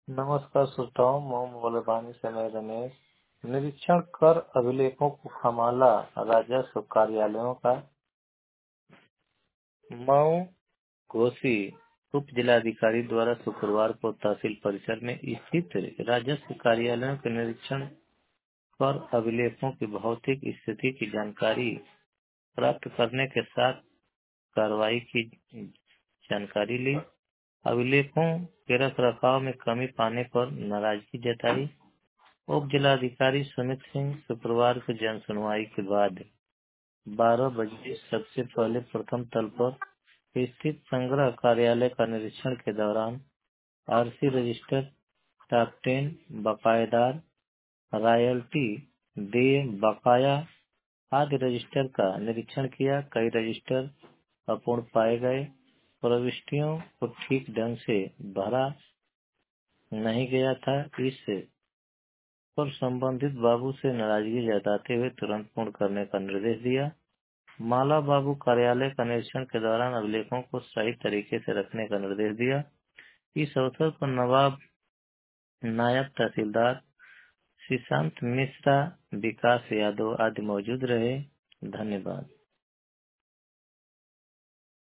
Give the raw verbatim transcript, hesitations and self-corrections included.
नमस्कार श्रोताओं, मैं मोबाइल से मैं रमेश। निरीक्षण कर अभिलेखों को हमाला राजस्व कार्यालयों का। मऊ घोसी उप जिलाधिकारी द्वारा शुक्रवार को तहसील परिसर में स्थित राजस्व कार्यालयों के निरीक्षण कर अभिलेखों की भौतिक स्थिति की जानकारी प्राप्त करने के साथ कार्रवाई की जानकारी ली। अभिलेखों के रख रखाव में कमी पाने पर नाराजगी जताई। उप जिलाधिकारी सुमित सिंह शुक्रवार को जन सुनवाई के बाद बारह बजे सबसे पहले प्रथम तल पर स्थित संग्रह कार्यालय का निरीक्षण के दौरान आरसी रजिस्टर, टॉप टेन, बकायेदार, रॉयल्टी, देय बकाया आदि रजिस्टर का निरीक्षण किया। कई रजिस्टर अपूर्ण पाए गए। प्रविष्टियों को ठीक ढंग से भरा नहीं गया था। इस पर संबंधित बाबू से नाराजगी जताते हुए तुरंत पूर्ण करने का निर्देश दिया। माला बाबू कार्यालय का निरीक्षण के दौरान अभिलेखों को सही तरीके से रखने का निर्देश दिया। इस अवसर पर नवाब नायब तहसीलदार श्रीशांत मिश्रा, विकास यादव आदि मौजूद रहे। धन्यवाद।